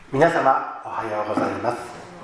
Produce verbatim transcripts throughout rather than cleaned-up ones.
皆様おはようございます。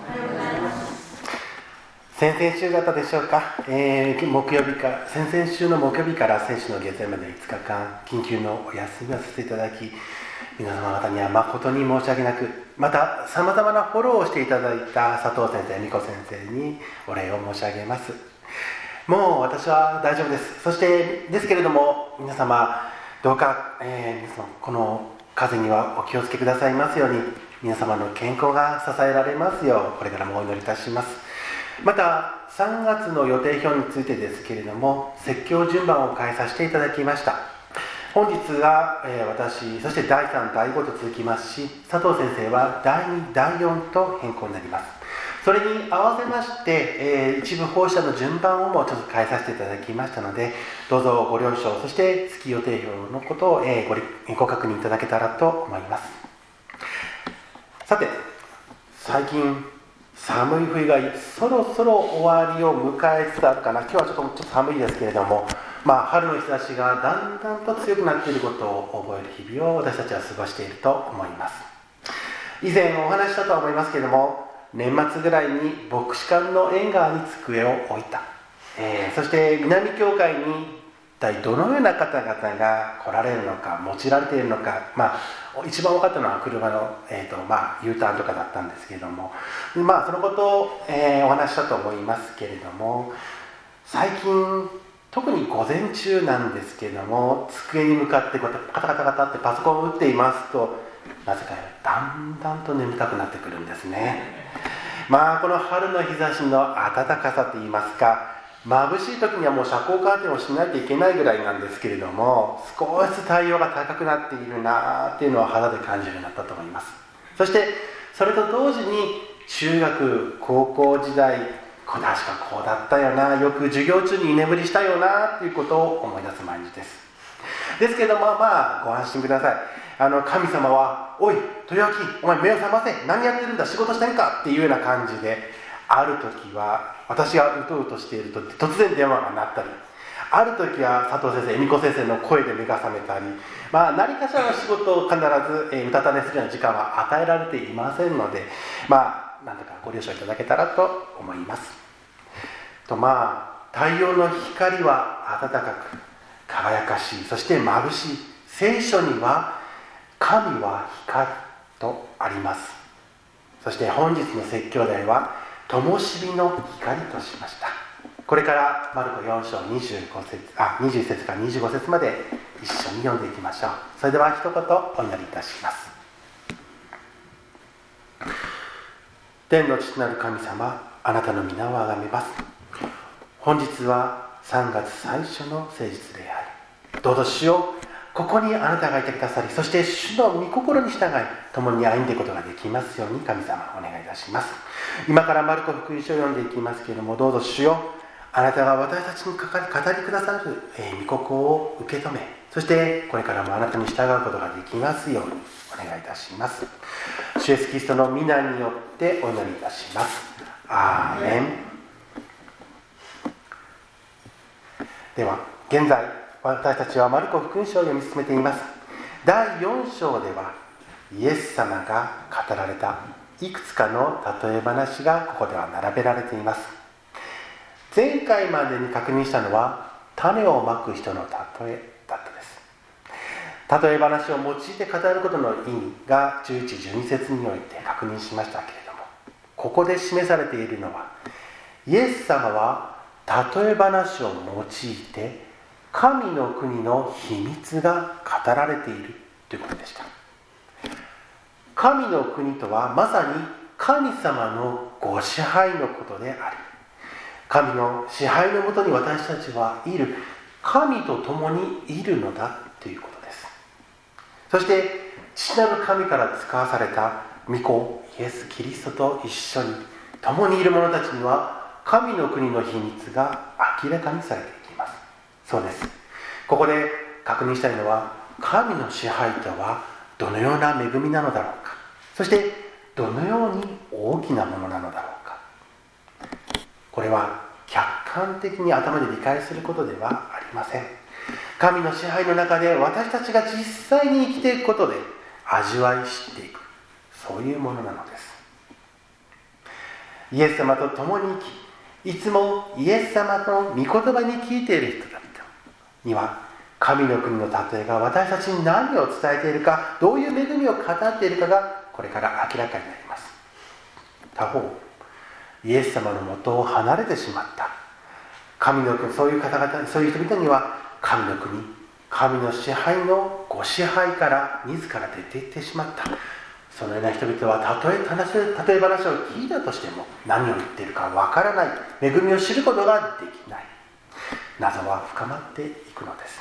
先々週だったでしょうか、えー、木曜日から先々週の木曜日から先週の月曜日までいつかかん緊急のお休みをさせていただき、皆様方には誠に申し訳なく、またさまざまなフォローをしていただいた佐藤先生、美子先生にお礼を申し上げます。もう私は大丈夫です。そしてですけれども、皆様どうか、えー、皆様この風邪にはお気をつけくださいますように、皆様の健康が支えられますようこれからもお祈りいたします。またさんがつの予定表についてですけれども、説教順番を変えさせていただきました。本日は、えー、私そしてだいさん、だいごと続きますし、佐藤先生はだいに、だいよんと変更になります。それに合わせまして、えー、一部放射の順番をもちょっと変えさせていただきましたので、どうぞご了承、そして月予定表のことを、えー、ご, ご確認いただけたらと思います。さて、最近寒い冬がそろそろ終わりを迎えつつあるかな。今日はちょっと、ちょっと寒いですけれども、まあ、春の日差しがだんだんと強くなっていることを覚える日々を私たちは過ごしていると思います。以前お話ししたとは思いますけれども、年末ぐらいに牧師館の縁側に机を置いた、えー、そして南教会に一体どのような方々が来られるのか、用いられているのか、まあ、一番多かったのは車の、えーとまあ、U ターンとかだったんですけれども、まあ、そのことを、えー、お話ししたと思いますけれども、最近特に午前中なんですけれども、机に向かってこうやってカタカタカタってパソコンを打っていますと、なぜかだんだんと眠たくなってくるんですね。まあ、この春の日差しの暖かさといいますか、眩しい時にはもう遮光カーテンをしないといけないぐらいなんですけれども、少しずつ太陽が高くなっているなっていうのを肌で感じるようになったと思います。そしてそれと同時に、中学高校時代、これ確かこうだったよな、よく授業中に居眠りしたよなっていうことを思い出す毎日です。ですけども、まあご安心ください。あの神様は、おい豊明、お前目を覚ませ、何やってるんだ、仕事してんかっていうような感じで、ある時は私がうとうとしていると突然電話が鳴ったり、ある時は佐藤先生、美子先生の声で目が覚めたり、まあ、何かしらの仕事を必ず、えー、うたた寝するような時間は与えられていませんので、まあ何とかご了承いただけたらと思います。とまあ、太陽の光は暖かく輝かしい、そして眩しい。聖書には神は光とあります。そして本日の説教題は灯火の光としました。これからマルコよん章にじゅうご節、あ、にじゅういち節からにじゅうご節まで一緒に読んでいきましょう。それでは一言お祈りいたします。天の父なる神様、あなたの皆をあがめます。本日はさんがつ最初の聖日礼拝、どうぞ主よ、ここにあなたがいてくださり、そして主の御心に従い共に歩んでいくことができますように、神様お願いいたします。今からマルコ福音書を読んでいきますけれども、どうぞ主よ、あなたが私たちに語りくださる、えー、御心を受け止め、そしてこれからもあなたに従うことができますようにお願いいたします。主イエスキリストの皆によってお祈りいたします。アーメン。では現在私たちはマルコ福音書を読み進めています。だいよん章ではイエス様が語られたいくつかの例え話がここでは並べられています。前回までに確認したのは種をまく人の例えだったです。例え話を用いて語ることの意味がじゅういち、じゅうに節において確認しましたけれども、ここで示されているのは、イエス様は例え話を用いて神の国の秘密が語られているということでした。神の国とはまさに神様のご支配のことであり、神の支配のもとに私たちはいる、神と共にいるのだということです。そして父なる神から使わされた御子イエス・キリストと一緒に共にいる者たちには神の国の秘密が明らかにされていきます。そうです。ここで確認したいのは、神の支配とはどのような恵みなのだろうか、そしてどのように大きなものなのだろうか。これは客観的に頭で理解することではありません。神の支配の中で私たちが実際に生きていくことで味わい知っていく、 そういうものなのです。イエス様と共に生き、いつもイエス様の御言葉に聞いている人々には、神の国の例えが私たちに何を伝えているか、どういう恵みを語っているかがこれから明らかになります。他方、イエス様のもとを離れてしまった神の国、そういう方々、そういう人々には、神の国、神の支配のご支配から自ら出ていってしまった。そのような人々はたとえ話、例え話を聞いたとしても何を言っているかわからない、恵みを知ることができない。謎は深まっていくのです。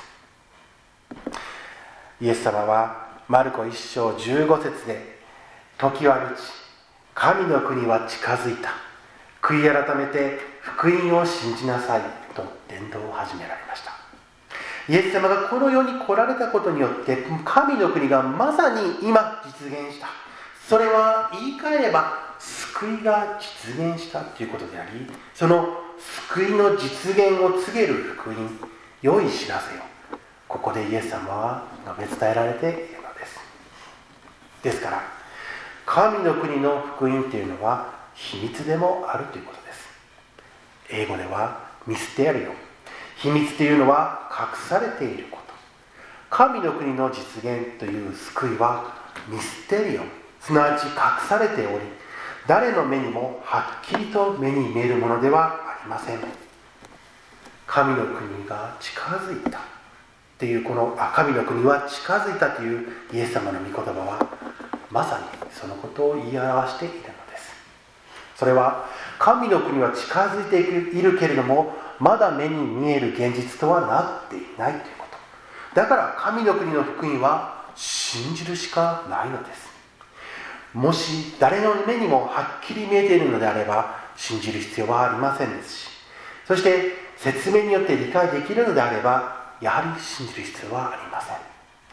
イエス様はマルコいっ章じゅうご節で、時は満ち、神の国は近づいた。悔い改めて福音を信じなさいと伝道を始められました。イエス様がこの世に来られたことによって、神の国がまさに今実現した。それは言い換えれば救いが実現したということであり、その救いの実現を告げる福音、良い知らせをここでイエス様は述べ伝えられているのです。ですから神の国の福音というのは秘密でもあるということです。英語ではミステリオ、秘密というのは隠されていること。神の国の実現という救いはミステリオ、すなわち隠されており、誰の目にもはっきりと目に見えるものではありません。神の国が近づいたっていう、このあ神の国は近づいたというイエス様の御言葉はまさにそのことを言い表しているのです。それは神の国は近づいているけれども、まだ目に見える現実とはなっていないということ。だから神の国の福音は信じるしかないのです。もし誰の目にもはっきり見えているのであれば信じる必要はありませんですし、そして説明によって理解できるのであればやはり信じる必要はありません。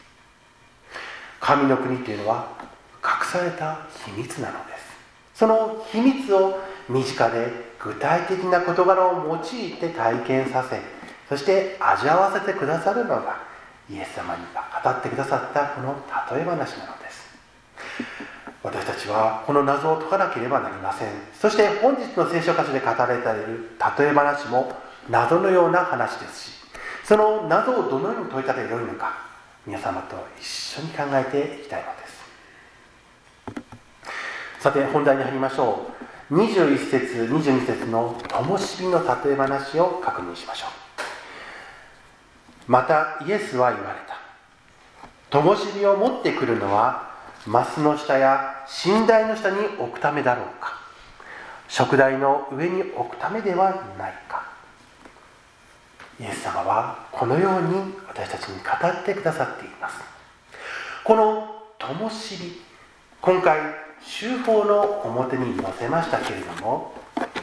神の国というのは隠された秘密なのです。その秘密を身近で具体的な事柄を用いて体験させ、そして味わわせてくださるのがイエス様に語ってくださったこの例え話なのです。私たちはこの謎を解かなければなりません。そして本日の聖書箇所で語られている例え話も謎のような話ですし、その謎をどのように解いたらよいのか、皆様と一緒に考えていきたいのです。さて本題に入りましょう。にじゅういち節にじゅうに節の灯火の例え話を確認しましょう。またイエスは言われた。灯火を持ってくるのはマスの下や寝台の下に置くためだろうか、食台の上に置くためではないか。イエス様はこのように私たちに語ってくださっています。この灯火、今回修法の表に載せましたけれども、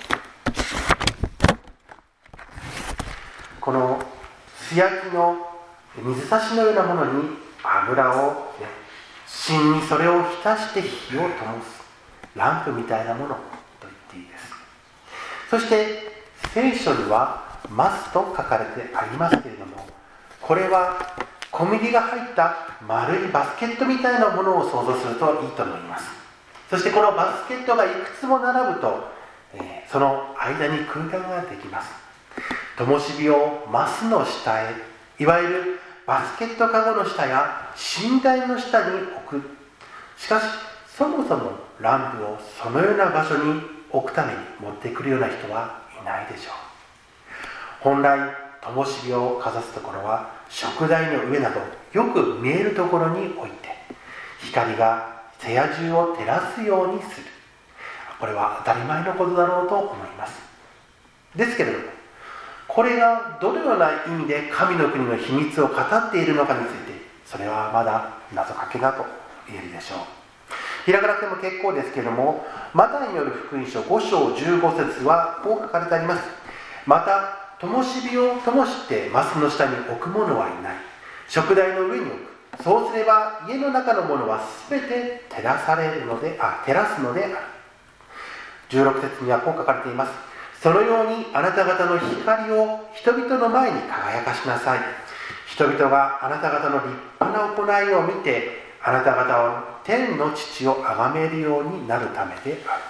この素焼きの水差しのようなものに油を、ね、芯にそれを浸して火を灯すランプみたいなものと言っていいです。そして聖書にはマスと書かれてありますけれども、これは小麦が入った丸いバスケットみたいなものを想像するといいと思います。そしてこのバスケットがいくつも並ぶと、えー、その間に空間ができます。灯火をマスの下へ、いわゆるバスケットカゴの下や寝台の下に置く。しかしそもそもランプをそのような場所に置くために持ってくるような人はいないでしょう。本来灯火をかざすところは食台の上などよく見えるところに置いて、光が部屋中を照らすようにする。これは当たり前のことだろうと思います。ですけれども、これがどのような意味で神の国の秘密を語っているのかについて、それはまだ謎かけだと言えるでしょう。開かなくても結構ですけれども、マタイによる福音書ご章じゅうご節はこう書かれてあります。また灯火を灯してマスの下に置く者はいない。食台の上に置く。そうすれば家の中のものはすべて照らされるのであ照らすのである。じゅうろく節にはこう書かれています。そのようにあなた方の光を人々の前に輝かしなさい。人々があなた方の立派な行いを見てあなた方は天の父を崇めるようになるためである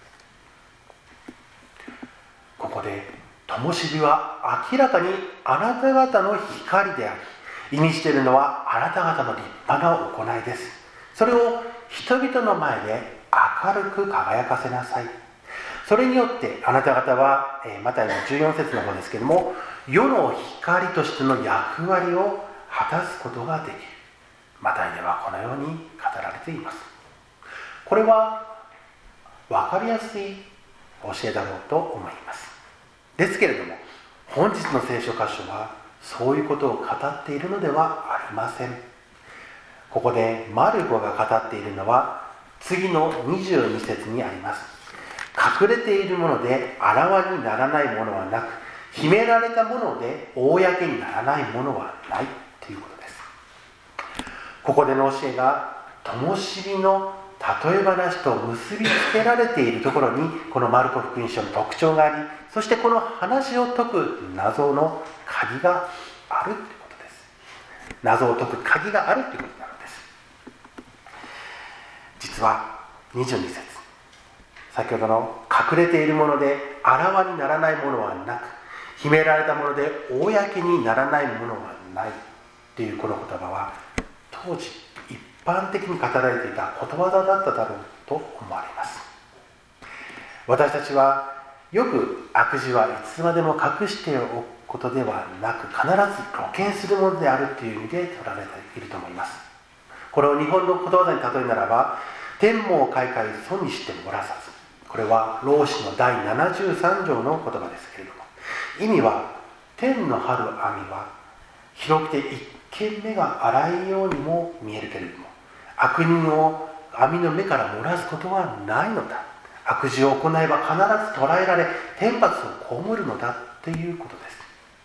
と。ここで灯火は明らかにあなた方の光であり、意味しているのはあなた方の立派な行いです。それを人々の前で明るく輝かせなさい。それによってあなた方は、えー、マタイのじゅうよん節の方ですけれども、世の光としての役割を果たすことができる。マタイではこのように語られています。これは分かりやすい教えだろうと思います。ですけれども、本日の聖書箇所はそういうことを語っているのではありません。ここでマルコが語っているのは次のにじゅうに節にあります。隠れているものであらわにならないものはなく、秘められたもので公にならないものはないということです。ここでの教えが灯火の例え話と結びつけられているところに、このマルコ福音書の特徴があり、そしてこの話を解く謎の鍵があるということです。謎を解く鍵があるということなのです。実はにじゅうに節、先ほどの隠れているものであらわにならないものはなく、秘められたもので公にならないものはないというこの言葉は、当時一般的に語られていたことわざだっただろうと思われます。私たちはよく悪事はいつまでも隠しておくことではなく、必ず露見するものであるという意味で取られていると思います。これを日本のことわざに例えるならば、天網恢恢疎にして漏らさず、これは老子のだいななじゅうさん条の言葉ですけれども、意味は天の張る網は広くて一見目が荒いようにも見えるけれども、悪人を網の目から漏らすことはないのだ。悪事を行えば必ず捕らえられ、天罰を被るのだということです。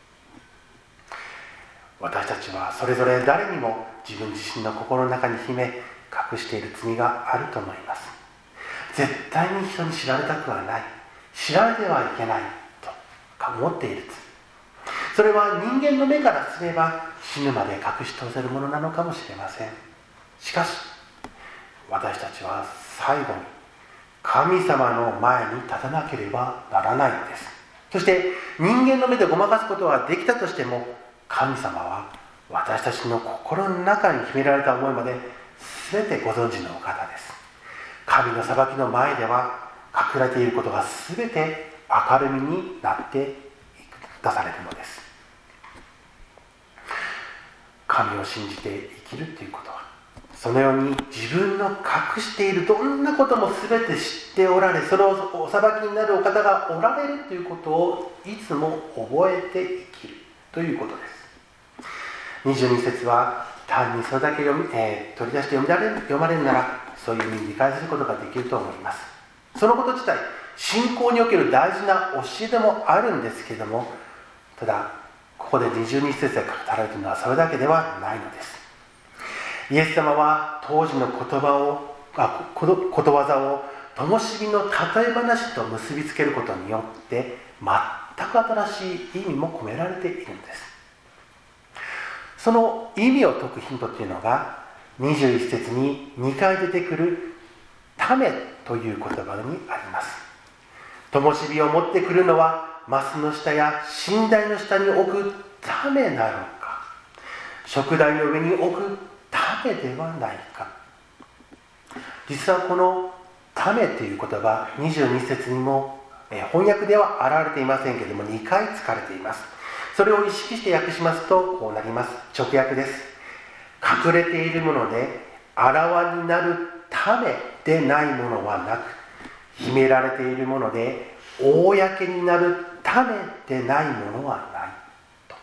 私たちはそれぞれ誰にも自分自身の心の中に秘め隠している罪があると思います。絶対に人に知られたくはない、知られてはいけないと思っている罪、それは人間の目からすれば死ぬまで隠し通せるものなのかもしれません。しかし私たちは最後に神様の前に立たなければならないのです。そして人間の目でごまかすことができたとしても、神様は私たちの心の中に秘められた思いまで全てご存知のお方です。神の裁きの前では隠れていることが全て明るみになって出されるのです。神を信じて生きるということは、そのように自分の隠しているどんなことも全て知っておられ、それをお裁きになるお方がおられるということをいつも覚えて生きるということです。にじゅうに節は単にそれだけ読み、えー、取り出して読みられる読まれるなら、そういう意味に理解することができると思います。そのこと自体、信仰における大事な教えでもあるんですけれども、ただここでにじゅうに節で語られているのはそれだけではないのです。イエス様は当時の言葉をあことわざを灯火の例え話と結びつけることによって全く新しい意味も込められているんです。その意味を解くヒントというのがにじゅういち節ににかい出てくるためという言葉にあります。灯火を持ってくるのはマスの下や寝台の下に置くためなのか、食台の上に置くためではないか。実はこのためという言葉、にじゅうに節にも翻訳では現れていませんけれどもにかい使われています。それを意識して訳しますとこうなります。直訳です。隠れているものであらわになるためでないものはなく、秘められているもので公になるためでないものはないと。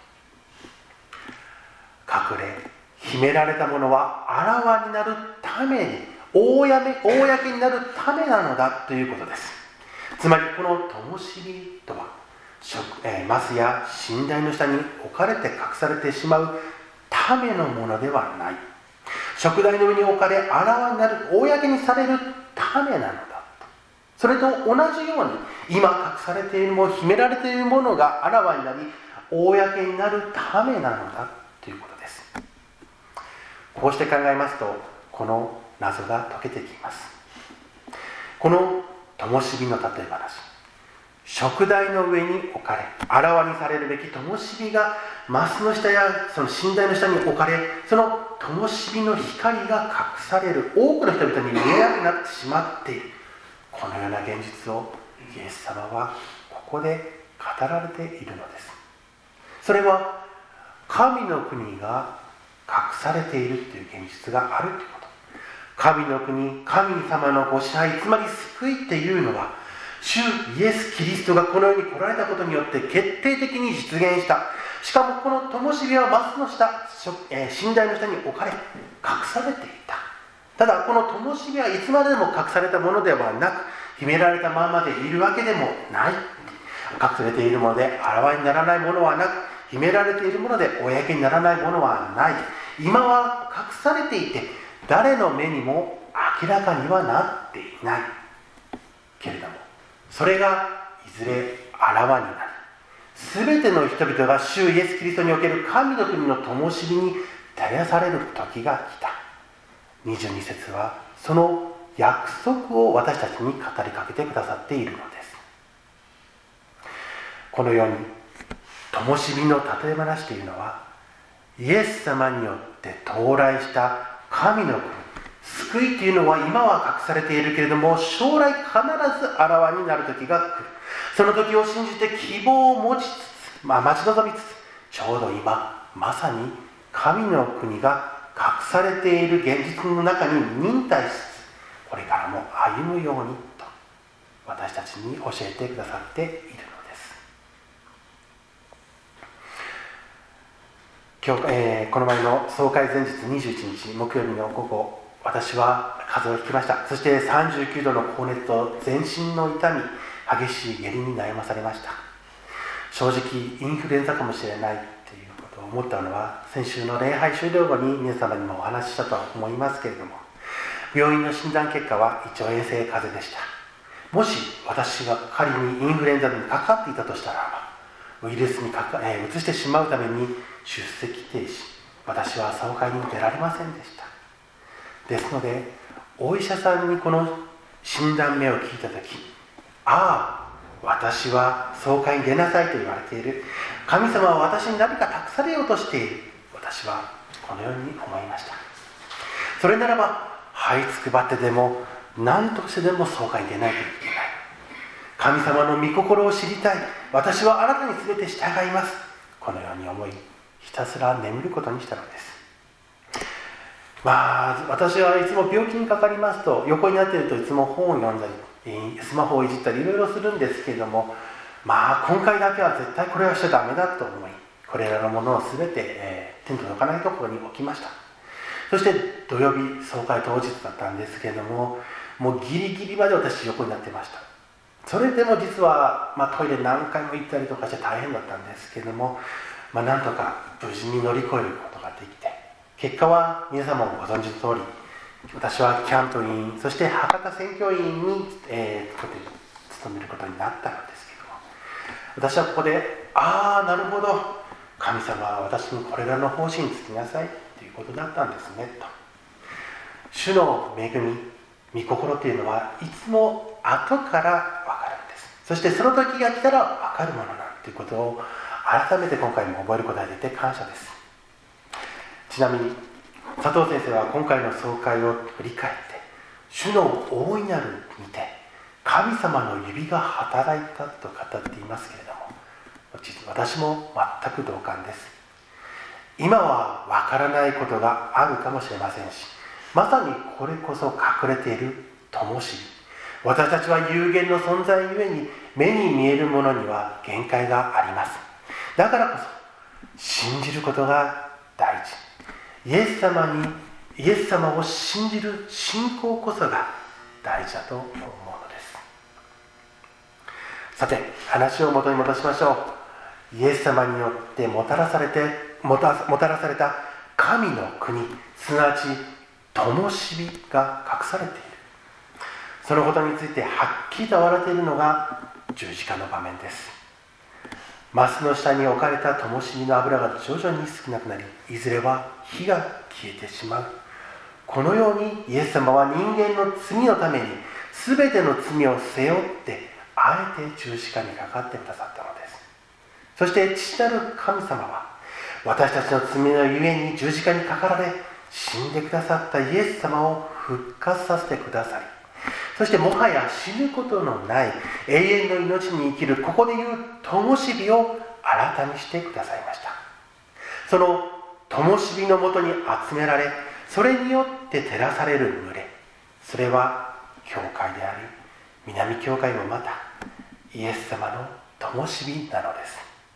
隠れ秘められたものはあらわになるために、公になるためなのだということです。つまりこの灯火とは食、えー、マスや寝台の下に置かれて隠されてしまうためのものではない。食台の上に置かれあらわになる、公にされるためなのだ。それと同じように今隠されているもの、秘められているものがあらわになり公になるためなのだということです。こうして考えますと、 この謎が解けてきます。この灯火の例え話、食台の上に置かれ、あらわにされるべき灯火がマスの下やその寝台の下に置かれ、その灯火の光が隠される、多くの人々に見えなくなってしまっている、このような現実をイエス様はここで語られているのです。それは神の国が隠されているという現実があるということ。神の国、神様のご支配、つまり救いっていうのは、主イエス・キリストがこの世に来られたことによって決定的に実現した。しかもこの灯火はマスの下、えー、寝台の下に置かれ、隠されていた。ただこの灯火はいつまででも隠されたものではなく、秘められたままでいるわけでもない。隠されているものであらわにならないものはなく、秘められているもので公にならないものはない。今は隠されていて、誰の目にも明らかにはなっていないけれども、それがいずれあらわになる。すべての人々が主イエス・キリストにおける神の国の灯火に照らされる時が来た。にじゅうに節はその約束を私たちに語りかけてくださっているのです。このように灯火の例え話というのは、イエス様によって到来した神の国、救いというのは今は隠されているけれども、将来必ずあらわになる時が来る。その時を信じて希望を持ちつつ、まあ、待ち望みつつ、ちょうど今まさに神の国が隠されている現実の中に忍耐しつつ、これからも歩むようにと私たちに教えてくださっているのです。今日、えー、この前の総会前日にじゅういちにち木曜日の午後、私は風邪をひきました。そしてさんじゅうきゅうどの高熱と全身の痛み、激しい下痢に悩まされました。正直インフルエンザかもしれないということを思ったのは、先週の礼拝終了後に皆様にもお話ししたと思いますけれども、病院の診断結果は胃腸炎性風邪でした。もし私が仮にインフルエンザにかかっていたとしたらば、ウイルスにかか、えー、移してしまうために出席停止、私は総会に出られませんでした。ですので、お医者さんにこの診断名を聞いたとき、ああ、私は総会に出なさいと言われている。神様は私に何か託されようとしている。私はこのように思いました。それならば、這いつくばってでも、何としてでも総会に出ないといけない。神様の御心を知りたい。私はあなたに全て従います。このように思い、ひたすら眠ることにしたのです。まあ、私はいつも病気にかかりますと、横になっているといつも本を読んだり、スマホをいじったりいろいろするんですけれども、まあ今回だけは絶対これはしちゃダメだと思い、これらのものを全て、えー、手に届かないところに置きました。そして土曜日総会当日だったんですけれども、もうギリギリまで私横になってました。それでも実は、まあ、トイレ何回も行ったりとかして大変だったんですけれども、まあ、なんとか無事に乗り越えることができて、結果は皆様もご存知の通り、私はキャンプ員、そして博多選挙員に、えー、勤めることになったのですけども、私はここで、ああ、なるほど、神様は私にこれらの方針につきなさいということだったんですねと。主の恵み、御心というのはいつも後から分かるんです。そしてその時が来たら分かるものなんということを改めて今回も覚えることができて感謝です。ちなみに佐藤先生は今回の総会を振り返って、主の大いなるにて神様の指が働いたと語っていますけれども、実は私も全く同感です。今は分からないことがあるかもしれませんし、まさにこれこそ隠れている灯火。私たちは有限の存在ゆえに目に見えるものには限界があります。だからこそ信じることが大事。イエス様にイエス様を信じる信仰こそが大事だと思うのです。さて、話を元に戻しましょう。イエス様によってもたらされてもた、もたらされた神の国、すなわち灯火が隠されている。そのことについてはっきりと表れているのが十字架の場面です。マスの下に置かれた灯火の油が徐々に少なくなり、いずれは火が消えてしまう。 このようにイエス様は人間の罪のために全ての罪を背負ってあえて十字架にかかってくださったのです。そして父なる神様は私たちの罪のゆえに十字架にかかられ死んでくださったイエス様を復活させてくださり、そしてもはや死ぬことのない永遠の命に生きる、ここでいう灯火を新たにしてくださいました。その灯火のもとに集められ、それによって照らされる群れ、それは教会であり、南教会もまたイエス様の灯火なのです。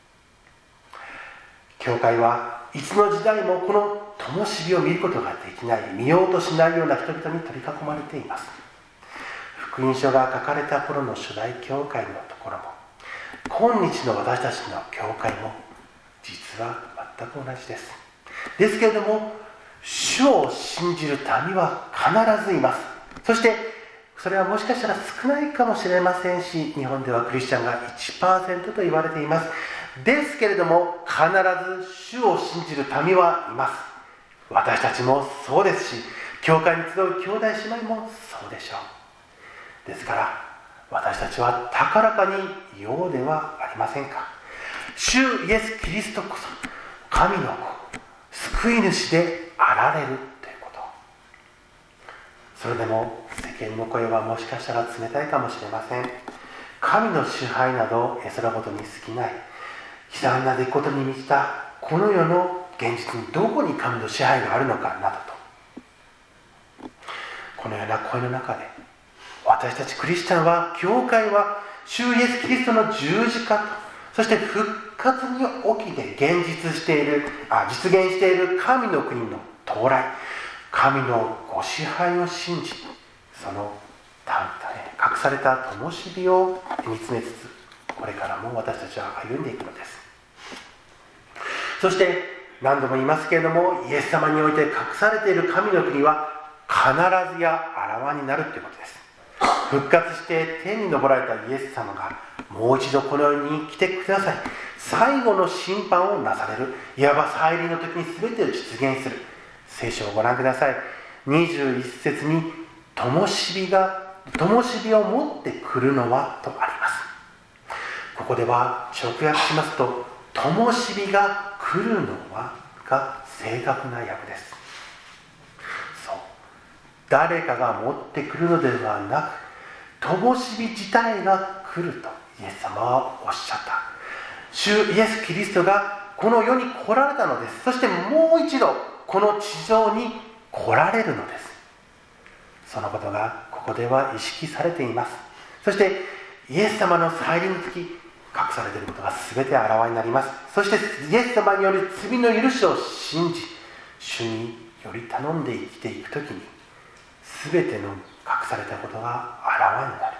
教会はいつの時代もこの灯火を見ることができない、見ようとしないような人々に取り囲まれています。福音書が書かれた頃の初代教会のところも、今日の私たちの教会も実は全く同じです。ですけれども、主を信じる民は必ずいます。そしてそれはもしかしたら少ないかもしれませんし、日本ではクリスチャンが いちパーセント と言われています。ですけれども、必ず主を信じる民はいます。私たちもそうですし、教会に集う兄弟姉妹もそうでしょう。ですから私たちは高らかにようではありませんか。主イエス・キリストこそ神の子、救い主であられるということ。それでも世間の声はもしかしたら冷たいかもしれません。神の支配など絵空事に過ぎない、悲惨な出来事に満ちたこの世の現実にどこに神の支配があるのかなどと、このような声の中で私たちクリスチャンは、教会は主イエス・キリストの十字架と、そして復活に起きて現実しているあ実現している神の国の到来、神のご支配を信じ、その隠された灯火を見つめつつ、これからも私たちは歩んでいくのです。そして何度も言いますけれども、イエス様において隠されている神の国は必ずやあらわになるということです。復活して天に昇られたイエス様がもう一度この世に来てください、最後の審判をなされる、いわば再臨の時に全てを実現する。聖書をご覧ください。にじゅういち節に灯火が灯火を持ってくるのはとあります。ここでは直訳しますと、灯火が来るのはが正確な訳です。そう、誰かが持ってくるのではなく、灯火自体が来るとイエス様はおっしゃった。主イエス・キリストがこの世に来られたのです。そしてもう一度この地上に来られるのです。そのことがここでは意識されています。そしてイエス様の再臨の時、隠されていることが全てあらわになります。そしてイエス様による罪の許しを信じ、主により頼んで生きていく時に、全ての隠されたことがあらわになる。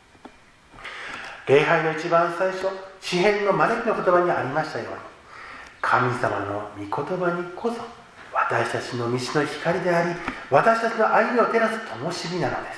礼拝の一番最初、詩編の招きの言葉にありましたように、神様の御言葉にこそ私たちの道の光であり、私たちの歩みを照らす灯火なのです。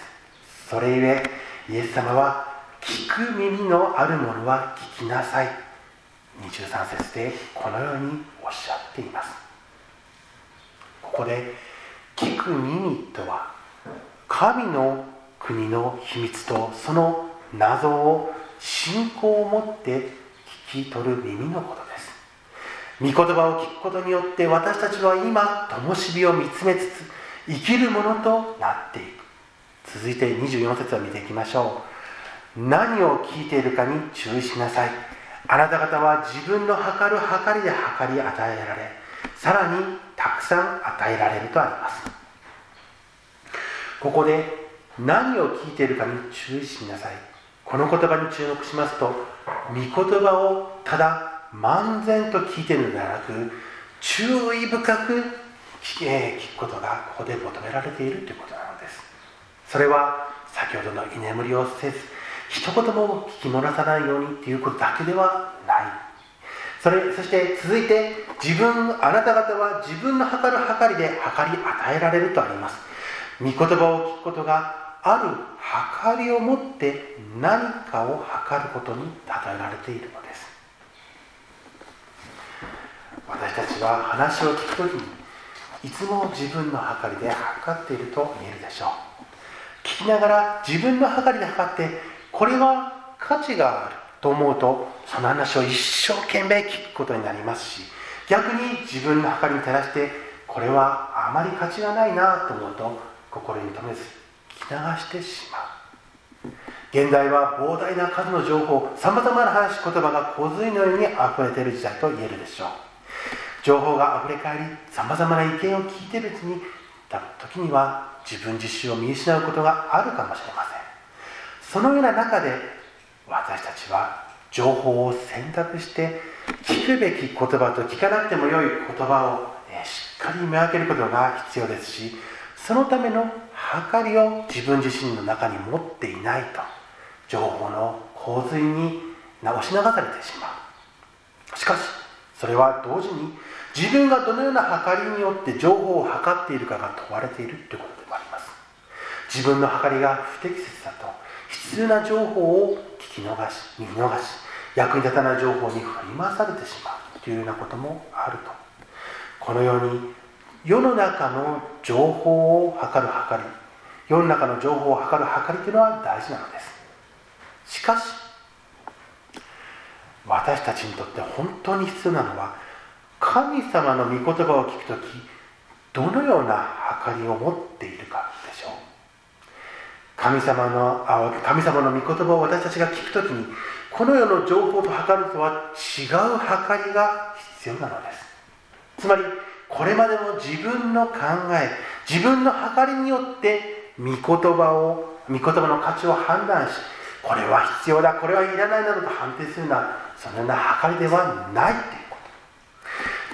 それゆえイエス様は、聞く耳のある者は聞きなさい、にじゅうさん節でこのようにおっしゃっています。ここで聞く耳とは、神の国の秘密とその謎を信仰を持って聞き取る耳のことです。御言葉を聞くことによって、私たちは今灯火を見つめつつ生きるものとなっていく。続いてにじゅうよん節を見ていきましょう。何を聞いているかに注意しなさい。あなた方は自分の測る測りで測り与えられ、さらにたくさん与えられるとあります。ここで何を聞いているかに注意しなさい。この言葉に注目しますと、御言葉をただ漫然と聞いているのではなく、注意深く聞, えー、聞くことがここで求められているということなのです。それは先ほどの居眠りをせず、一言も聞き漏らさないようにということだけではない。それそして続いて、自分あなた方は自分の測る測りで測り与えられるとあります。御言葉を聞くことがある測りを持って何かを測ることに例えられているのです。私たちは話を聞くときに、 いつも自分の計りで測っていると言えるでしょう。聞きながら自分の計りで測って、これは価値があると思うと、その話を一生懸命聞くことになりますし、逆に自分の計りに照らして、これはあまり価値がないなと思うと、心に留めず聞き流してしまう。現代は膨大な数の情報、さまざまな話、言葉が洪水のようにあふれている時代と言えるでしょう。情報があふれ返り、さまざまな意見を聞いているうちに、時には自分自身を見失うことがあるかもしれません。そのような中で、私たちは情報を選択して聞くべき言葉と聞かなくても良い言葉をしっかり見分けることが必要ですし、そのための計りを自分自身の中に持っていないと、情報の洪水に押し流されてしまう。しかしそれは同時に、自分がどのような計りによって情報を測っているかが問われているということでもあります。自分の計りが不適切だと、必要な情報を聞き逃し、見逃し、役に立たない情報に振り回されてしまうというようなこともあると。このように世の中の情報を測る計り、世の中の情報を測る計りというのは大事なのです。しかし私たちにとって本当に必要なのは、神様の御言葉を聞くとき、どのような計りを持っているかでしょう。神様の、神様の御言葉を私たちが聞くときに、この世の情報と測るとは違う計りが必要なのです。つまり、これまでも自分の考え、自分の計りによって御言葉を、御言葉の価値を判断し、これは必要だ、これはいらないなどと判定するような、そのような計りではないということ。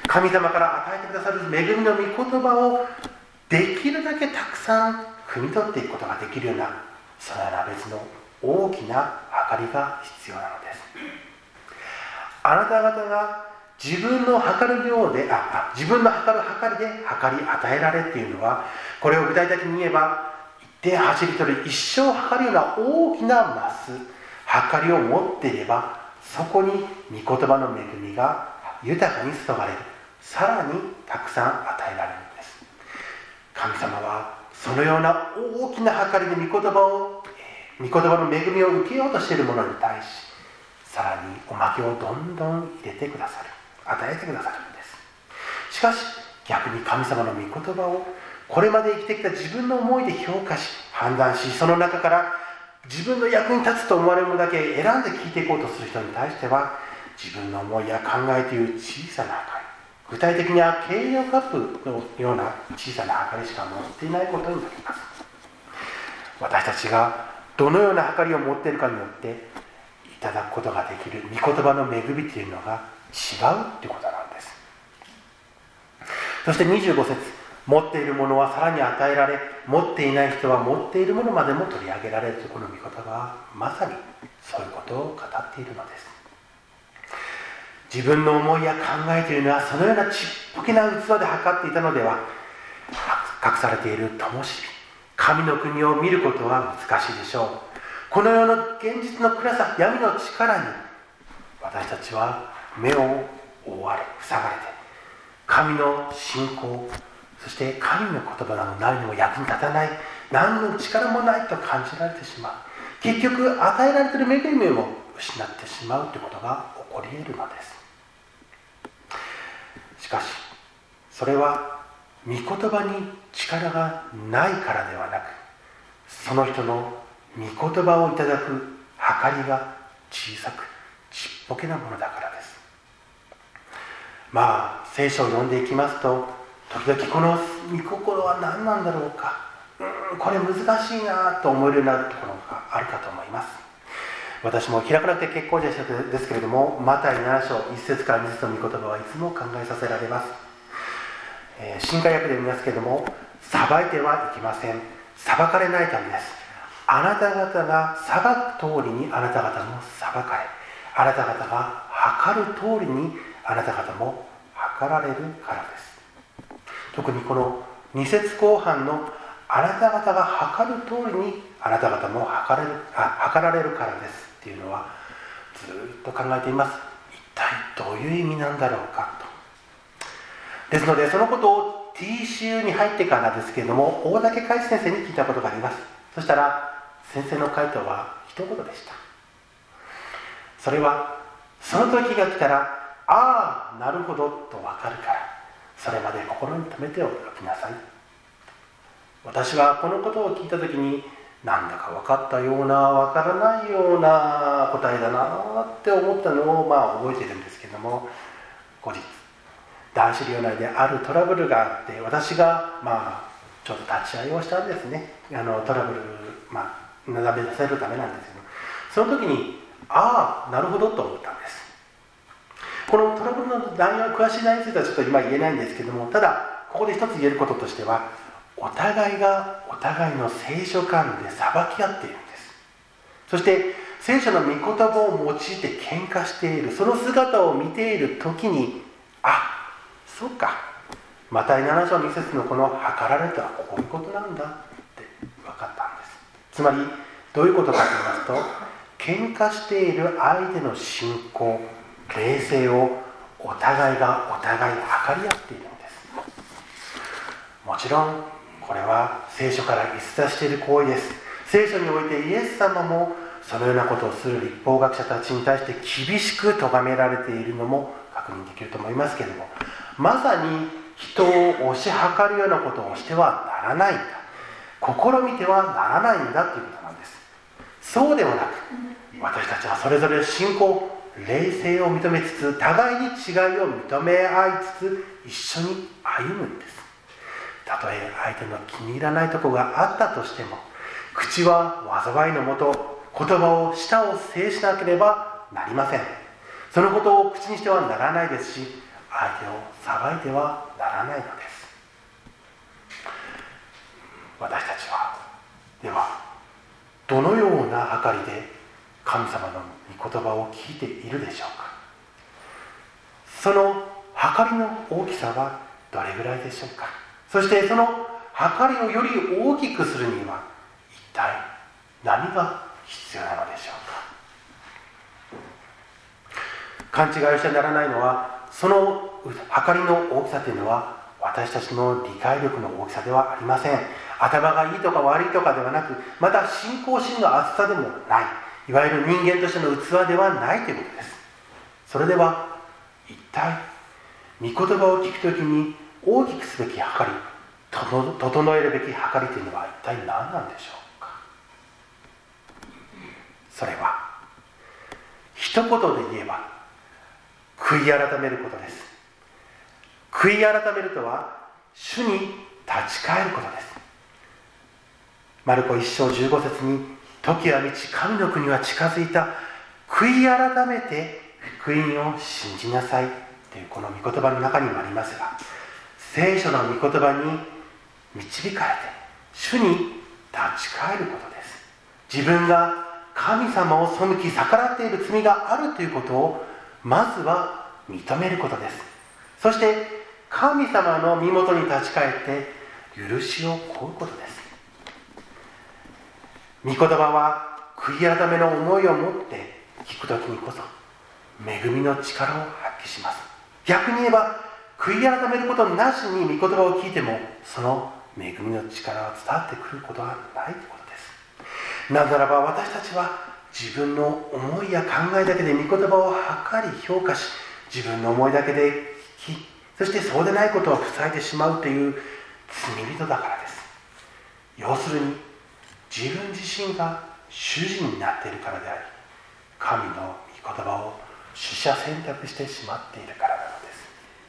神様から与えてくださる恵みの御言葉をできるだけたくさん汲み取っていくことができるような、そのような別の大きな計りが必要なのです。あなた方が自分の測る量であ自分の測る計りで測り与えられっていうのは、これを具体的に言えば いってんはちリットル一生測るような大きなマス、計りを持っていれば、そこに御言葉の恵みが豊かに注がれる、さらにたくさん与えられるんです。神様はそのような大きな計りで御言葉を御言葉の恵みを受けようとしている者に対し、さらにおまけをどんどん入れてくださる、与えてくださるんです。しかし逆に神様の御言葉をこれまで生きてきた自分の思いで評価し判断し、その中から自分の役に立つと思われるものだけ選んで聞いていこうとする人に対しては、自分の思いや考えという小さな計り、具体的には計量カップのような小さな計りしか持っていないことになります。私たちがどのような計りを持っているかによっていただくことができる御言葉の恵みというのが違うということなんです。そしてにじゅうご節、持っているものはさらに与えられ、持っていない人は持っているものまでも取り上げられるというこの御言葉は、まさにそういうことを語っているのです。自分の思いや考えというのはそのようなちっぽけな器で測っていたのでは、隠されている灯火、神の国を見ることは難しいでしょう。この世の現実の暗さ、闇の力に私たちは目を覆われ、塞がれて、神の信仰、そして神の言葉など何にも役に立たない、何の力もないと感じられてしまう。結局与えられている恵みを失ってしまうということが起こり得るのです。しかしそれは御言葉に力がないからではなく、その人の御言葉をいただく計りが小さくちっぽけなものだからです。まあ聖書を読んでいきますと、時々この御心は何なんだろうか、うーんこれ難しいなと思えるようなところがあるかと思います。私も開かなくて結構ですけれども、マタイなな章いっ節からに節の御言葉はいつも考えさせられます。えー、新海訳で見ますけれども、裁いてはいけません、裁かれないためです。あなた方が裁く通りにあなた方も裁かれ、あなた方が測る通りにあなた方も測られるからです。特にこのに節後半のあなた方が測る通りにあなた方も測れる、あ、測られるからですっていうのは、ずっと考えています。一体どういう意味なんだろうかと。ですのでそのことをティーシュに入ってからですけれども、大竹海先生に聞いたことがあります。そしたら先生の回答は一言でした。それは、その時が来たら、ああなるほどと分かるから、それまで心に留めておきなさい。私はこのことを聞いた時に、なんだか分かったような分からないような答えだなって思ったのをまあ覚えているんですけども、後日男子寮内であるトラブルがあって、私がまあちょっと立ち会いをしたんですね。あのトラブルまあなだめさせるためなんですけど、その時にああなるほどと思ったんです。このトラブルの内容、詳しい内容についてはちょっと今言えないんですけども、ただここで一つ言えることとしては、お互いがお互いの聖書観で裁き合っているんです。そして聖書の御言葉を用いて喧嘩している、その姿を見ている時に、あ、そうか、マタイなな章に節のこの計られとはこういうことなんだって分かったんです。つまりどういうことかと言いますと、喧嘩している相手の信仰、冷静をお互いがお互い測り合っているんです。もちろんこれは聖書から逸脱している行為です。聖書においてイエス様もそのようなことをする律法学者たちに対して厳しく咎められているのも確認できると思いますけれども、まさに人を推し量るようなことをしてはならないんだ、試みてはならないんだということなんです。そうではなく、私たちはそれぞれ信仰、冷静を認めつつ、互いに違いを認め合いつつ一緒に歩むんです。たとえ相手の気に入らないところがあったとしても、口は災いのもと、言葉を舌を制しなければなりません。そのことを口にしてはならないですし、相手を裁いてはならないのです。私たちはではどのような計りで神様の御言葉を聞いているでしょうか。その計りの大きさはどれぐらいでしょうか。そしてその計りをより大きくするには一体何が必要なのでしょうか。勘違いをしてならないのは、その計りの大きさというのは私たちの理解力の大きさではありません。頭がいいとか悪いとかではなく、また信仰心の厚さでもない、いわゆる人間としての器ではないということです。それでは一体御言葉を聞くときに大きくすべき計り、整えるべき計りというのは一体何なんでしょうか。それは一言で言えば悔い改めることです。悔い改めるとは主に立ち返ることです。マルコいっ章じゅうご節に、時は満ち神の国は近づいた、悔い改めて福音を信じなさいというこの御言葉の中にもありますが、聖書の御言葉に導かれて主に立ち返ることです。自分が神様を背き逆らっている罪があるということをまずは認めることです。そして神様の身元に立ち返って許しを請うことです。御言葉は悔い改めの思いを持って聞くときにこそ恵みの力を発揮します。逆に言えば、悔い改めることなしに御言葉を聞いてもその恵みの力は伝わってくることはないということです。なぜならば、私たちは自分の思いや考えだけで御言葉を測り評価し、自分の思いだけで聞き、そしてそうでないことを塞いでしまうという罪人だからです。要するに、自分自身が主人になっているからであり、神の御言葉を取捨選択してしまっているからなのです。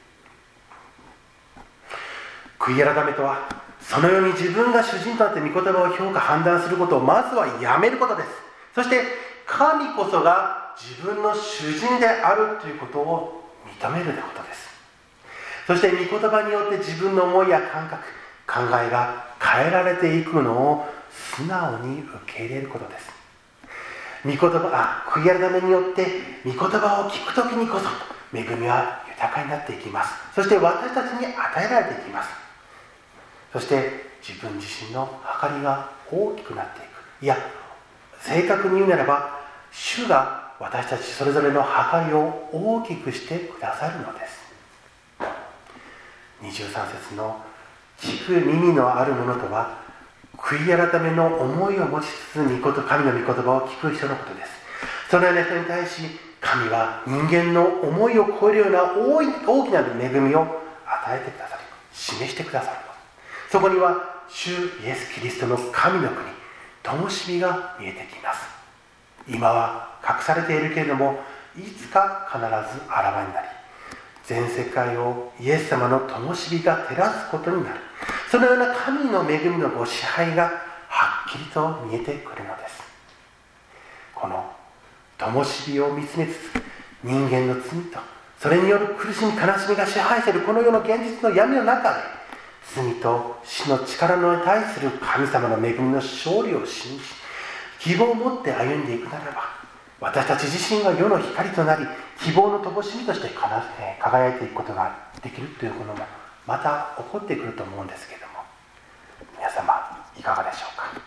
悔い改めとは、そのように自分が主人となって御言葉を評価判断することをまずはやめることです。そして神こそが自分の主人であるということを認めることです。そして御言葉によって自分の思いや感覚、考えが変えられていくのを素直に受け入れることです。御言葉、あ、悔い改めによって御言葉を聞くときにこそ恵みは豊かになっていきます。そして私たちに与えられていきます。そして自分自身の計りが大きくなっていく。いや、正確に言うならば、主が私たちそれぞれの計りを大きくしてくださるのです。にじゅうさん節の聞く耳のある者とは、悔い改めの思いを持ちつつ神の御言葉を聞く人のことです。そのような人に対し、神は人間の思いを超えるような大い大きな恵みを与えてくださり、示してくださるの。そこには主イエス・キリストの神の国、灯火が見えてきます。今は隠されているけれども、いつか必ずあらわになり、全世界をイエス様の灯火が照らすことになる。そのような神の恵みのご支配がはっきりと見えてくるのです。この灯火を見つめつつ、人間の罪とそれによる苦しみ悲しみが支配しているこの世の現実の闇の中で、罪と死の力に対する神様の恵みの勝利を信じ、希望を持って歩んでいくならば、私たち自身が世の光となり、希望の灯火として輝いていくことができるということもまた起こってくると思うんですけれども、皆様いかがでしょうか。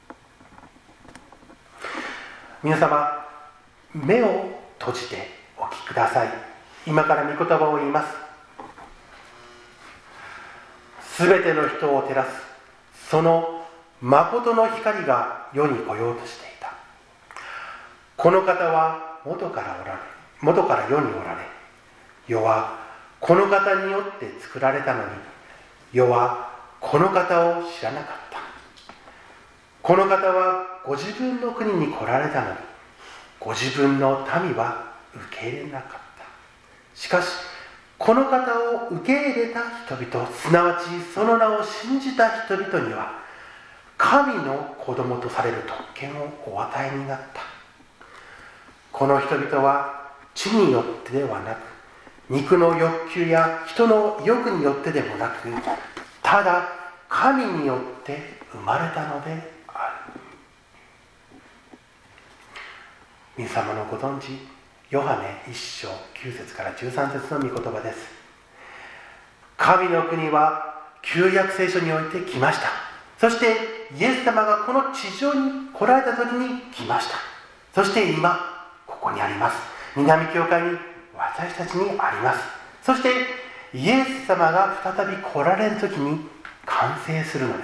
皆様、目を閉じてお聞きください。今から御言葉を言います。すべての人を照らすその誠の光が世に来ようとしていた。この方は元からおられ元から世におられ、世はこの方によって作られたのに、世はこの方を知らなかった。この方はご自分の国に来られたのに、ご自分の民は受け入れなかった。しかしこの方を受け入れた人々、すなわちその名を信じた人々には、神の子供とされる特権をお与えになった。この人々は地によってではなく、肉の欲求や人の欲によってでもなく、ただ神によって生まれたのである。皆様のご存知、ヨハネ一章きゅう節からじゅうさん節の御言葉です。神の国は旧約聖書において来ました。そしてイエス様がこの地上に来られた時に来ました。そして今ここにあります。南教会に私たちにあります。そしてイエス様が再び来られる時に完成するのです。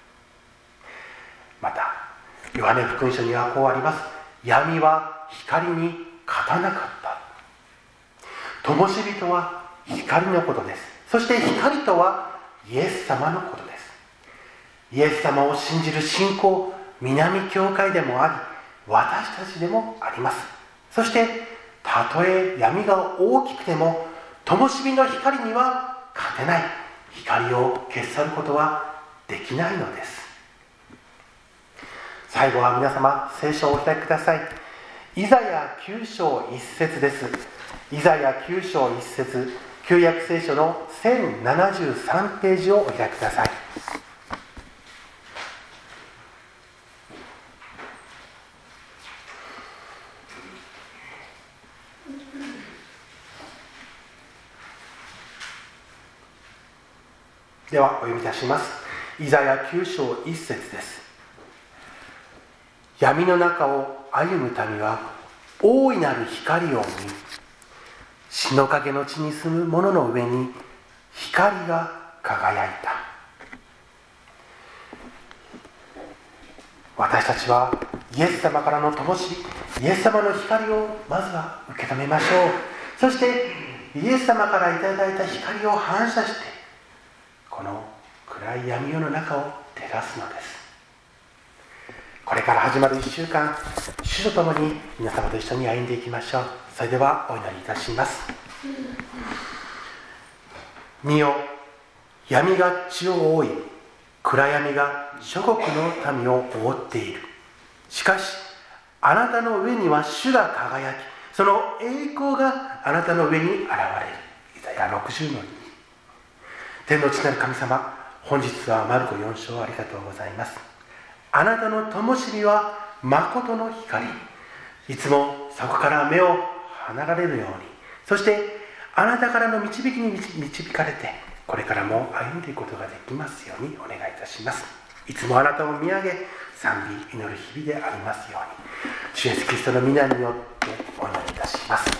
またヨハネ福音書にはこうあります。闇は光に勝たなかった。灯火とは光のことです。そして光とはイエス様のことです。イエス様を信じる信仰、南教会でもあり、私たちでもあります。そしてたとえ闇が大きくても、灯火の光には勝てない。光を消し去ることはできないのです。最後は皆様、聖書をお開きください。イザヤきゅう章いち節です。イザヤきゅう章いち節、旧約聖書のせんななじゅうさんページをお開きください。ではお読みいたします。イザヤきゅう章いち節です。闇の中を歩む民は大いなる光を見、死の影の地に住む者の上に光が輝いた。私たちはイエス様からの灯火、イエス様の光をまずは受け止めましょう。そしてイエス様からいただいた光を反射して、この暗い闇夜の中を照らすのです。これから始まるいっしゅうかん、主と共に皆様と一緒に歩んでいきましょう。それではお祈りいたします。見よ、闇が地を覆い、暗闇が諸国の民を覆っている。しかしあなたの上には主が輝き、その栄光があなたの上に現れる。イザヤろくじゅうのに。天の父なる神様、本日はマルコよん章ありがとうございます。あなたの灯火は誠の光。いつもそこから目を離られるように、そしてあなたからの導きに導かれて、これからも歩んでいくことができますようにお願いいたします。いつもあなたを見上げ賛美祈る日々でありますように、主イエスキリストの皆によってお祈りいたします。